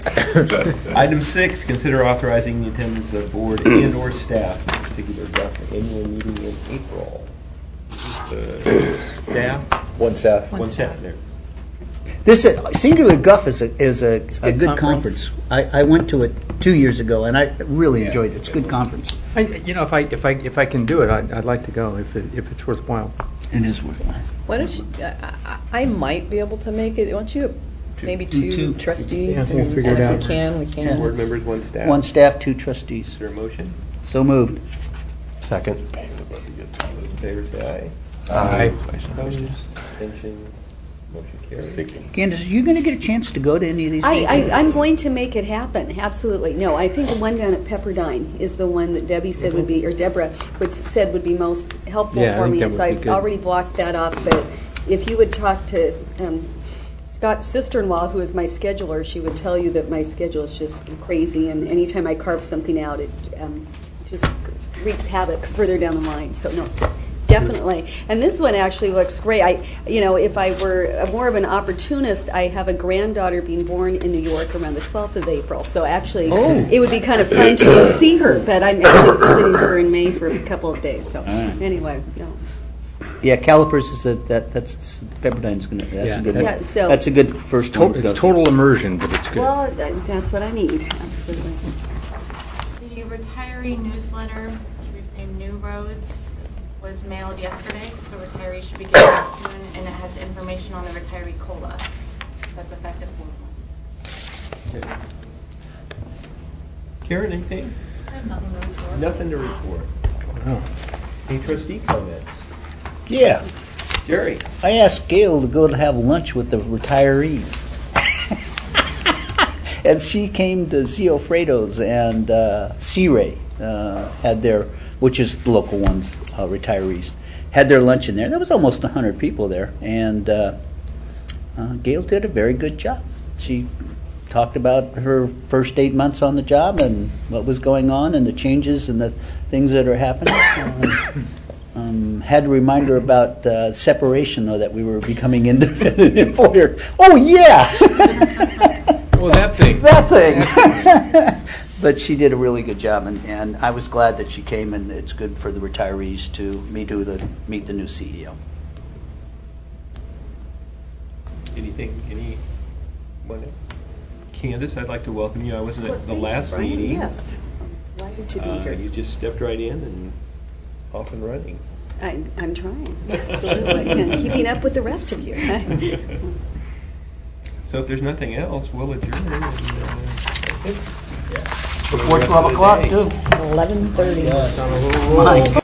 Item 6, consider authorizing the attendance of board and/or staff at the Singular Guff annual meeting in April. Staff? One staff. One staff there. This Singular Guff is a good conference. conference. I went to it 2 years ago, and I really enjoyed it. It's a good conference. If I can do it, I'd like to go if it's worthwhile. It is worthwhile. Why don't you? I might be able to make it. Why don't you? Maybe two trustees. Yeah, we'll figure it and out. if we can, we can. 2 board members, 1 staff. 1 staff, 2 trustees. Is there a motion? So moved. Second. Those in favor say aye. Aye. Opposed? Abstentions? Motion carried. Candace, are you going to get a chance to go to any of these things? I'm going to make it happen, absolutely. No, I think the one down at Pepperdine is the one that Debbie said would be, or Deborah said would be most helpful Yeah, I for think me. that would So be I've good. already blocked that off, but if you would talk to Scott's sister-in-law, who is my scheduler, she would tell you that my schedule is just crazy, and anytime I carve something out, it just wreaks havoc further down the line. So no, definitely. And this one actually looks great. If I were more of an opportunist, I have a granddaughter being born in New York around the 12th of April. So actually, it would be kind of fun to go see her. But I'm actually visiting her in May for a couple of days. So anyway, no. Yeah, Calipers is that's Pepperdine's going to. That's a good. Yeah, so- that's a good first one. to go It's to. total immersion, but it's good. Well, that's what I need. Absolutely. The retiree newsletter, which we've named New Roads, was mailed yesterday, so retirees should be getting that soon, and it has information on the retiree COLA. That's effective 4 months. Karen, anything? I have nothing to report. Nothing to report. Wow. Any trustee comments? Yeah, Jerry? I asked Gail to go to have lunch with the retirees, and she came to Zio Fredo's and Sea Ray had their, which is the local ones, retirees, had their lunch in there. There was almost 100 people there, and Gail did a very good job. She talked about her first 8 months on the job and what was going on and the changes and the things that are happening. Had to remind her about separation, though, that we were becoming independent employer. Oh, yeah! Well, that thing. That thing! But she did a really good job, and I was glad that she came, and it's good for the retirees to meet the new CEO. Anyone else? Candace, I'd like to welcome you. I wasn't at the last Brian, meeting. yes. Delighted to be here. You just stepped right in and off and running. I'm trying, absolutely, and keeping up with the rest of you. So if there's nothing else, we'll adjourn. And, Before 12 o'clock, too. 11:30. My